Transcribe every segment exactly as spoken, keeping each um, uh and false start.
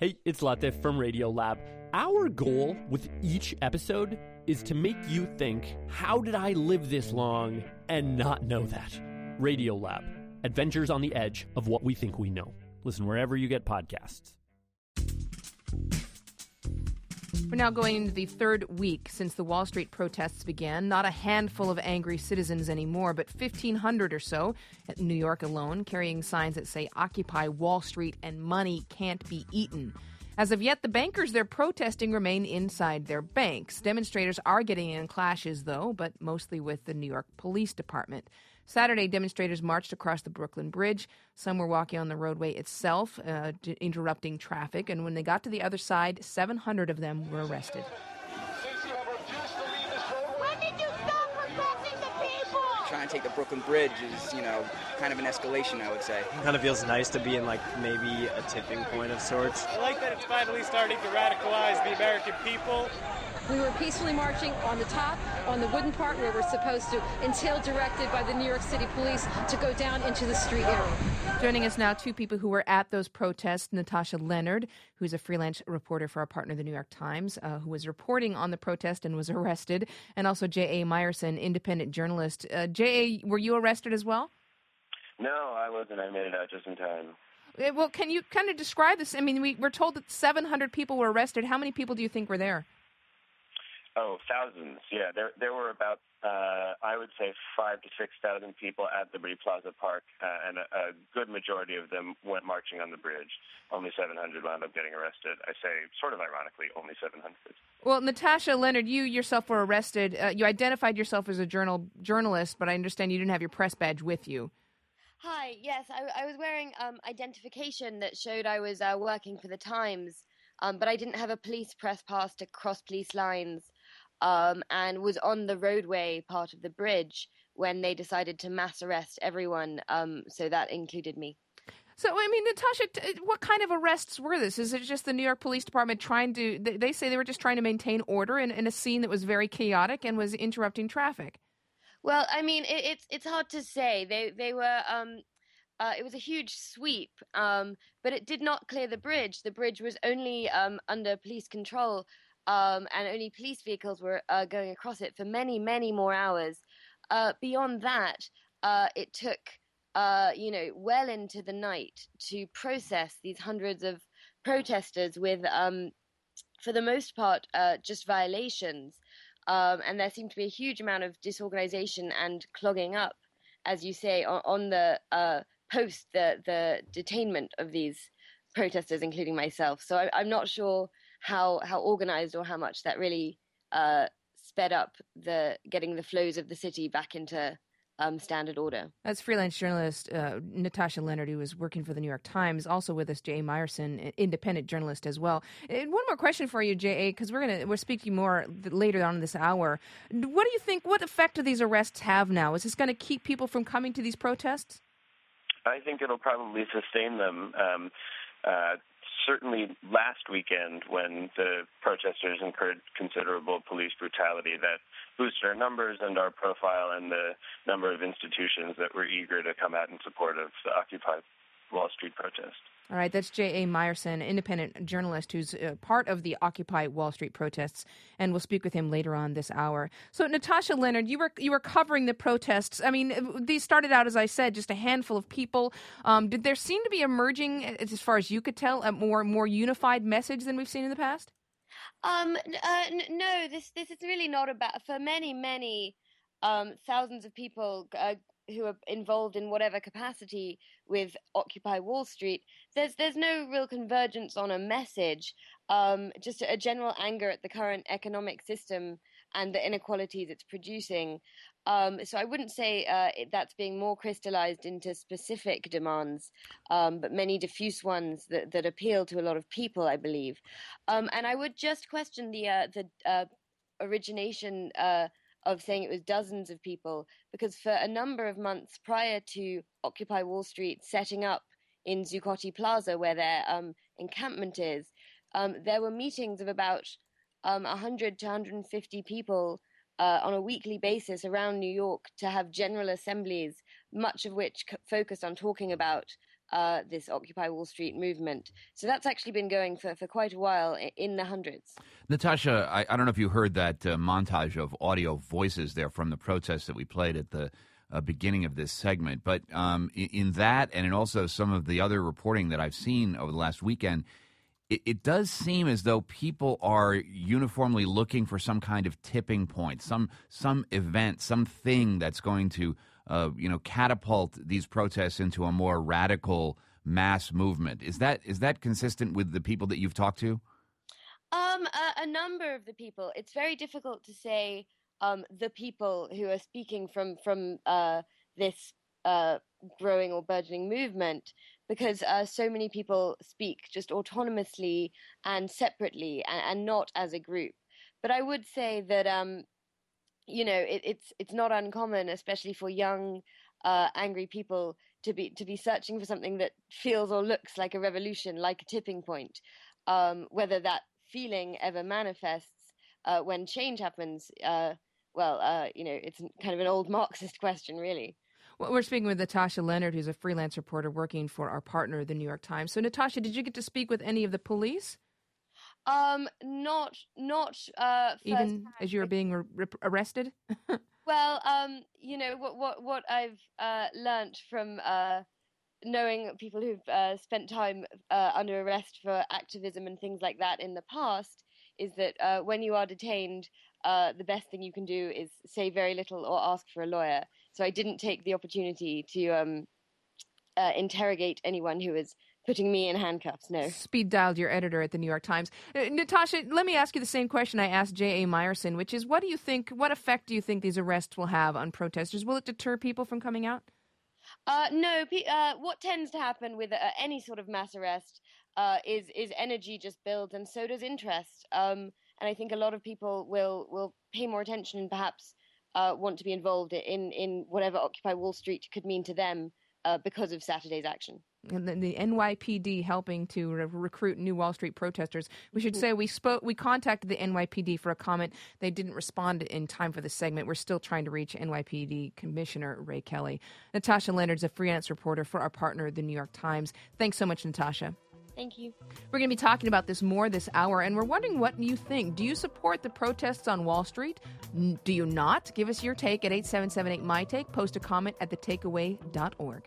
Hey, it's Latif from Radiolab. Our goal with each episode is to make you think, how did I live this long and not know that? Radiolab, adventures on the edge of what we think we know. Listen wherever you get podcasts. We're now going into the third week since the Wall Street protests began. Not a handful of angry citizens anymore, but fifteen hundred or so at New York alone, carrying signs that say Occupy Wall Street and money can't be eaten. As of yet, the bankers they're protesting remain inside their banks. Demonstrators are getting in clashes, though, but mostly with the New York Police Department. Saturday, demonstrators marched across the Brooklyn Bridge. Some were walking on the roadway itself, uh, d- interrupting traffic. And when they got to the other side, seven hundred of them were arrested. When did you stop protecting the people? Trying to take the Brooklyn Bridge is, you know, kind of an escalation, I would say. It kind of feels nice to be in, like, maybe a tipping point of sorts. I like that it's finally starting to radicalize the American people. We were peacefully marching on the top, on the wooden part where we're supposed to, until directed by the New York City Police to go down into the street area. Joining us now, two people who were at those protests, Natasha Leonard, who's a freelance reporter for our partner, the New York Times, uh, who was reporting on the protest and was arrested, and also J A. Meyerson, independent journalist. Uh, J A, were you arrested as well? No, I wasn't. I made it out just in time. Well, can you kind of describe this? I mean, we, we're told that seven hundred people were arrested. How many people do you think were there? Oh, thousands. Yeah, there there were about, uh, I would say, five to six thousand people at Liberty Plaza Park, uh, and a, a good majority of them went marching on the bridge. Only seven hundred wound up getting arrested. I say, sort of ironically, only seven hundred. Well, Natasha Leonard, you yourself were arrested. Uh, you identified yourself as a journal journalist, but I understand you didn't have your press badge with you. Hi, yes, I, I was wearing um, identification that showed I was uh, working for the Times, um, but I didn't have a police press pass to cross police lines. Um, and was on the roadway part of the bridge when they decided to mass arrest everyone. Um, so that included me. So, I mean, Natasha, t- what kind of arrests were this? Is it just the New York Police Department trying to, they, they say they were just trying to maintain order in, in a scene that was very chaotic and was interrupting traffic? Well, I mean, it, it's it's hard to say. They, they were, um, uh, it was a huge sweep, um, but it did not clear the bridge. The bridge was only um, under police control. Um, and only police vehicles were uh, going across it for many, many more hours. Uh, beyond that, uh, it took, uh, you know, well into the night to process these hundreds of protesters with, um, for the most part, uh, just violations. Um, and there seemed to be a huge amount of disorganization and clogging up, as you say, on, on the uh, post the, the detainment of these protesters, including myself. So I, I'm not sure how how organized or how much that really uh, sped up the getting the flows of the city back into um, standard order. That's freelance journalist uh, Natasha Leonard, who was working for the New York Times. Also with us, J A. Meyerson, independent journalist as well. And one more question for you, J A, because we're gonna we're speaking more later on in this hour. What do you think? What effect do these arrests have now? Is this going to keep people from coming to these protests? I think it'll probably sustain them. Um, uh, Certainly last weekend, when the protesters incurred considerable police brutality, that boosted our numbers and our profile and the number of institutions that were eager to come out in support of the Occupy Wall Street protest. All right, that's J A. Meyerson, independent journalist who's uh, part of the Occupy Wall Street protests, and we'll speak with him later on this hour. So, Natasha Leonard, you were you were covering the protests. I mean, these started out, as I said, just a handful of people. Um, did there seem to be emerging, as far as you could tell, a more more unified message than we've seen in the past? Um, uh, n- no, this this is really not about. For many, many um, thousands of people uh, who are involved in whatever capacity with Occupy Wall Street, there's there's no real convergence on a message, um, just a general anger at the current economic system and the inequalities it's producing. Um, so I wouldn't say uh, it, that's being more crystallized into specific demands, um, but many diffuse ones that, that appeal to a lot of people, I believe. Um, and I would just question the uh, the uh, origination uh, of saying it was dozens of people, because for a number of months prior to Occupy Wall Street setting up in Zuccotti Plaza, where their um, encampment is, um, there were meetings of about um, one hundred to one hundred fifty people uh, on a weekly basis around New York to have general assemblies, much of which c- focused on talking about uh, this Occupy Wall Street movement. So that's actually been going for, for quite a while, in the hundreds. Natasha, I, I don't know if you heard that uh, montage of audio voices there from the protests that we played at the uh, beginning of this segment. But um, in, in that and in also some of the other reporting that I've seen over the last weekend, it, it does seem as though people are uniformly looking for some kind of tipping point, some some event, something that's going to uh, you know, catapult these protests into a more radical mass movement. Is that is that consistent with the people that you've talked to? Um, a, a number of the people. It's very difficult to say um, the people who are speaking from from uh, this uh, growing or burgeoning movement, because uh, so many people speak just autonomously and separately, and, and not as a group. But I would say that um, you know it, it's it's not uncommon, especially for young, uh, angry people, to be to be searching for something that feels or looks like a revolution, like a tipping point. Um, whether that feeling ever manifests uh, when change happens, uh, well, uh, you know, it's kind of an old Marxist question, really. Well, we're speaking with Natasha Leonard, who's a freelance reporter working for our partner, the New York Times. So, Natasha, did you get to speak with any of the police? Um, not, not uh, even as you were being re- arrested. Well, um, you know what, what, what I've uh, learned from uh, knowing people who've uh, spent time uh, under arrest for activism and things like that in the past is that uh, when you are detained, uh, the best thing you can do is say very little or ask for a lawyer. So I didn't take the opportunity to um, uh, interrogate anyone who was putting me in handcuffs, no. Speed dialed your editor at the New York Times. Uh, Natasha, let me ask you the same question I asked J A. Meyerson, which is, what do you think, what effect do you think these arrests will have on protesters? Will it deter people from coming out? Uh, no, uh, what tends to happen with uh, any sort of mass arrest uh, is is energy just builds, and so does interest. Um, and I think a lot of people will will pay more attention and perhaps uh, want to be involved in, in whatever Occupy Wall Street could mean to them uh, because of Saturday's action. And the, the N Y P D helping to re- recruit new Wall Street protesters. We should say we spoke. We contacted the N Y P D for a comment. They didn't respond in time for the segment. We're still trying to reach N Y P D Commissioner Ray Kelly. Natasha Leonard's a freelance reporter for our partner, the New York Times. Thanks so much, Natasha. Thank you. We're going to be talking about this more this hour, and we're wondering what you think. Do you support the protests on Wall Street? N- do you not? Give us your take at eight seven seven eight, M Y Take. Post a comment at the takeaway dot org.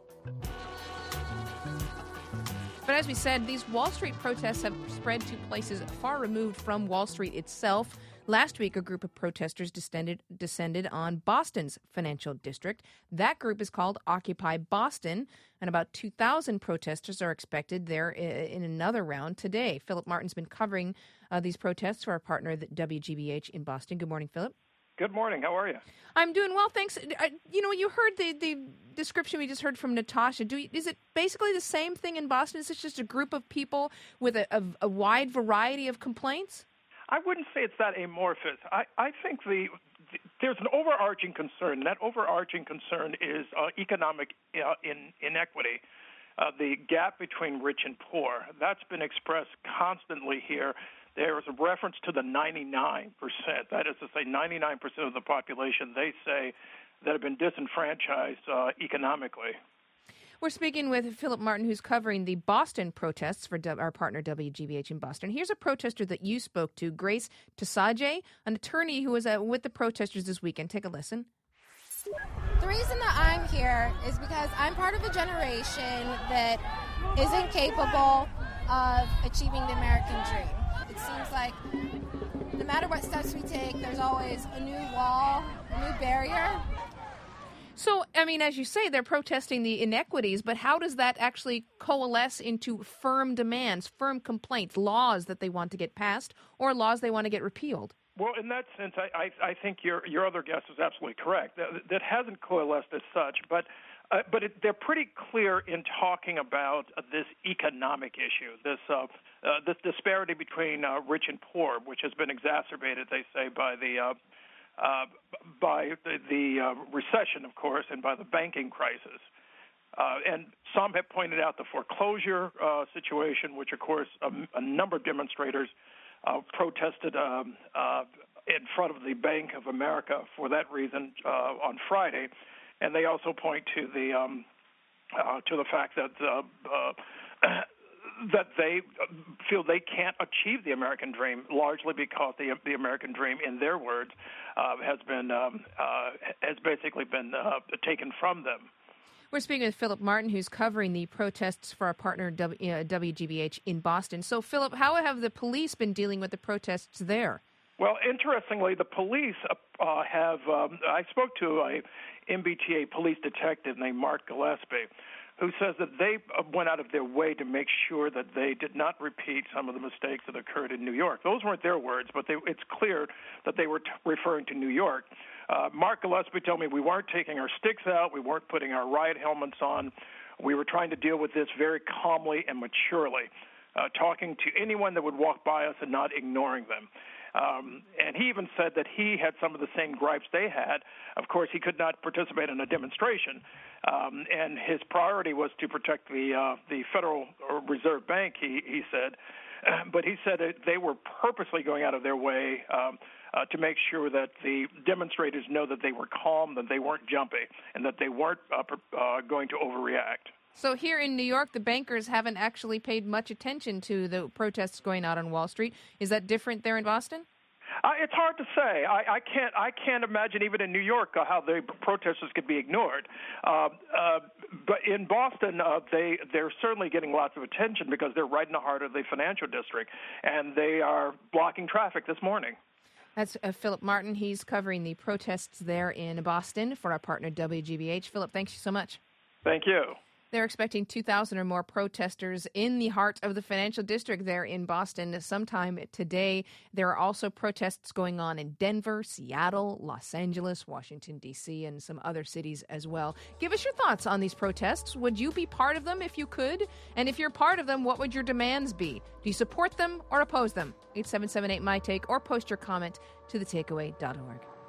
But as we said, these Wall Street protests have spread to places far removed from Wall Street itself. Last week, a group of protesters descended, descended on Boston's financial district. That group is called Occupy Boston, and about two thousand protesters are expected there in another round today. Philip Martin's been covering uh, these protests for our partner, the W G B H in Boston. Good morning, Philip. Good morning. How are you? I'm doing well, thanks. You know, you heard the, the description we just heard from Natasha. Do you, is it basically the same thing in Boston? Is it just a group of people with a, a, a wide variety of complaints? I wouldn't say it's that amorphous. I, I think the, the there's an overarching concern. That overarching concern is uh, economic uh, in, inequity, uh, the gap between rich and poor. That's been expressed constantly here. There is a reference to the ninety-nine percent. That is to say, ninety-nine percent of the population, they say, that have been disenfranchised uh, economically. We're speaking with Philip Martin, who's covering the Boston protests for our partner W G B H in Boston. Here's a protester that you spoke to, Grace Tasaje, an attorney who was uh, with the protesters this weekend. Take a listen. The reason that I'm here is because I'm part of a generation that isn't capable of achieving the American dream. It seems like no matter what steps we take, there's always a new wall, a new barrier. So, I mean, as you say, they're protesting the inequities, but how does that actually coalesce into firm demands, firm complaints, laws that they want to get passed, or laws they want to get repealed? Well, in that sense, I, I, I think your your other guess is absolutely correct. That, that hasn't coalesced as such, but uh, but it, they're pretty clear in talking about uh, this economic issue, this uh, uh, this disparity between uh, rich and poor, which has been exacerbated, they say, by the uh, uh, by the, the uh, recession, of course, and by the banking crisis. Uh, and some have pointed out the foreclosure uh, situation, which, of course, a, a number of demonstrators uh, protested um, uh, in front of the Bank of America for that reason uh, on Friday. And they also point to the um, uh, to the fact that uh, uh, that they feel they can't achieve the American dream, largely because the the American dream, in their words, uh, has been um, uh, has basically been uh, taken from them. We're speaking with Philip Martin, who's covering the protests for our partner w, uh, W G B H in Boston. So, Philip, how have the police been dealing with the protests there? Well, interestingly, the police uh, have. Um, I spoke to a M B T A police detective named Mark Gillespie, who says that they went out of their way to make sure that they did not repeat some of the mistakes that occurred in New York. Those weren't their words, but they, it's clear that they were t- referring to New York. Uh, Mark Gillespie told me we weren't taking our sticks out, we weren't putting our riot helmets on. We were trying to deal with this very calmly and maturely, uh, talking to anyone that would walk by us and not ignoring them. Um, and he even said that he had some of the same gripes they had. Of course, he could not participate in a demonstration, um, and his priority was to protect the uh, the Federal Reserve Bank, he, he said. Uh, but he said that they were purposely going out of their way um, uh, to make sure that the demonstrators know that they were calm, that they weren't jumpy, and that they weren't uh, uh, going to overreact. So here in New York, the bankers haven't actually paid much attention to the protests going on on Wall Street. Is that different there in Boston? Uh, it's hard to say. I, I can't. I can't imagine even in New York uh, how the protesters could be ignored. Uh, uh, but in Boston, uh, they they're certainly getting lots of attention because they're right in the heart of the financial district, and they are blocking traffic this morning. That's uh, Philip Martin. He's covering the protests there in Boston for our partner W G B H. Philip, thanks so much. Thank you. They're expecting two thousand or more protesters in the heart of the financial district there in Boston sometime today. There are also protests going on in Denver, Seattle, Los Angeles, Washington, D C, and some other cities as well. Give us your thoughts on these protests. Would you be part of them if you could? And if you're part of them, what would your demands be? Do you support them or oppose them? eight seven seven eight, M Y T A K E or post your comment to the takeaway dot org.